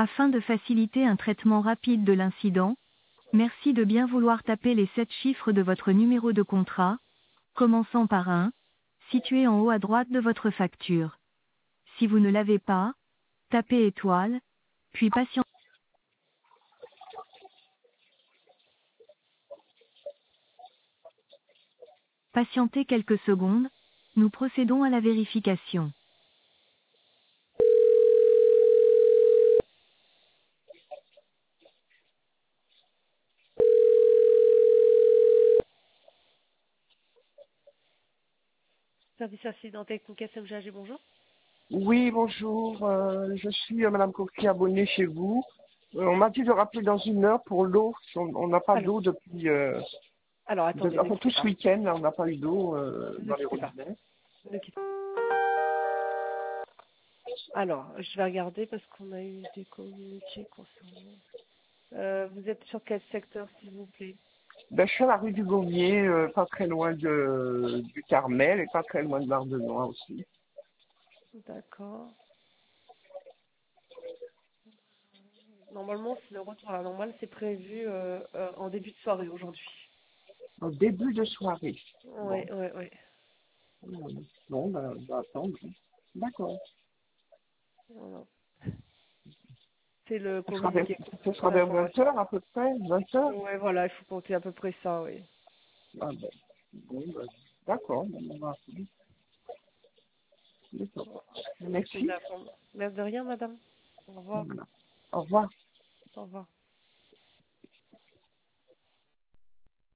Afin de faciliter un traitement rapide de l'incident, merci de bien vouloir taper les 7 chiffres de votre numéro de contrat, commençant par 1, situé en haut à droite de votre facture. Si vous ne l'avez pas, tapez étoile, puis patientez quelques secondes, nous procédons à la vérification. Service accident technique SMGAG, bonjour. Oui, bonjour. Je suis Madame Coquille, abonnée chez vous. On m'a dit de rappeler dans 1 heure pour l'eau. On n'a pas Alors, d'eau depuis attendez, ne enfin, tout quittez ce pas. week-end. Là, on n'a pas eu d'eau Ne dans les quittez pas. robinets. Ne quittez pas. Alors, je vais regarder parce qu'on a eu des communiqués concernant. Vous êtes sur quel secteur, s'il vous plaît? Ben, je suis à la rue du Gommier, pas très loin du Carmel et pas très loin de l'Ardenois aussi. D'accord. Normalement, c'est le retour à la normale, c'est prévu en début de soirée aujourd'hui. Au début de soirée. Bon, Ouais, ouais, ouais. bon ben, on va attendre. D'accord. Voilà. C'est le Ce sera vers, communiqué ce sera vers 20 d'information. heures à peu près, 20 heures. Ouais, voilà, il faut compter à peu près ça, oui. Ah ben, bon, ben, d'accord. Ben, on va attendre. D'accord. C'est Merci. l'information. Merci de rien, madame. Au revoir. Voilà. Au revoir. Au revoir.